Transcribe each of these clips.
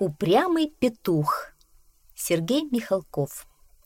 Упрямый петух. Сергей Михалков.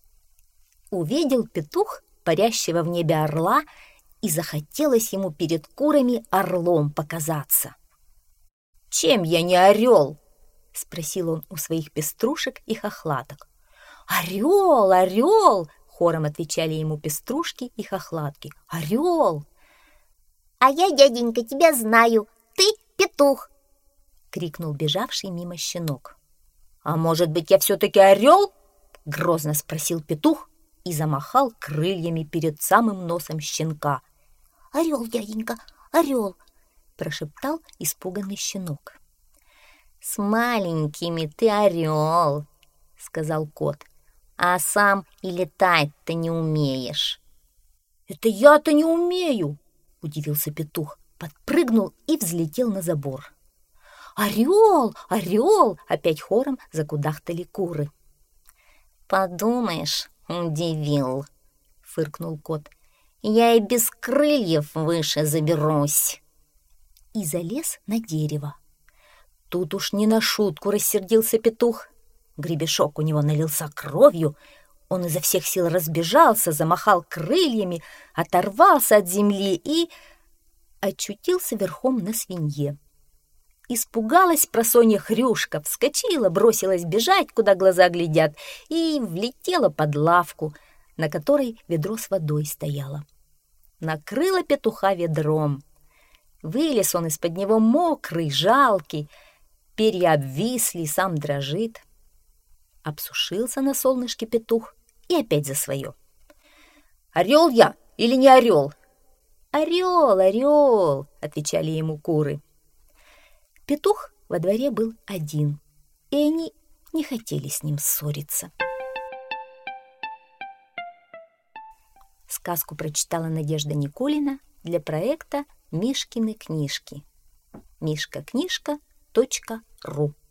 Увидел петух парящего в небе орла, и захотелось ему перед курами орлом показаться. «Чем я не орел?» — спросил он у своих пеструшек и хохлаток. «Орел, орел!» — хором отвечали ему пеструшки и хохлатки. «Орел!» «А я, дяденька, тебя знаю, ты петух!» — крикнул бежавший мимо щенок. «А может быть, я все-таки орел?» — грозно спросил петух и замахал крыльями перед самым носом щенка. «Орел, дяденька, орел!» — прошептал испуганный щенок. «С маленькими ты орел!» — сказал кот. «А сам и летать-то не умеешь». «Это я-то не умею!» — удивился петух, подпрыгнул и взлетел на забор. «Орел! Орел!» — опять хором закудахтали куры. «Подумаешь, удивил!» — фыркнул кот. «Я и без крыльев выше заберусь!» И залез на дерево. Тут уж не на шутку рассердился петух. Гребешок у него налился кровью. Он изо всех сил разбежался, замахал крыльями, оторвался от земли и очутился верхом на свинье. Испугалась просонья Хрюшка, вскочила, бросилась бежать, куда глаза глядят, и влетела под лавку, на которой ведро с водой стояло. Накрыла петуха ведром. Вылез он из-под него мокрый, жалкий, перья обвисли, сам дрожит. Обсушился на солнышке петух и опять за свое. «Орел я или не орел?» «Орел, орел!» — отвечали ему куры. Петух во дворе был один, и они не хотели с ним ссориться. Сказку прочитала Надежда Никулина для проекта «Мишкины книжки». Мишкакнижка.ру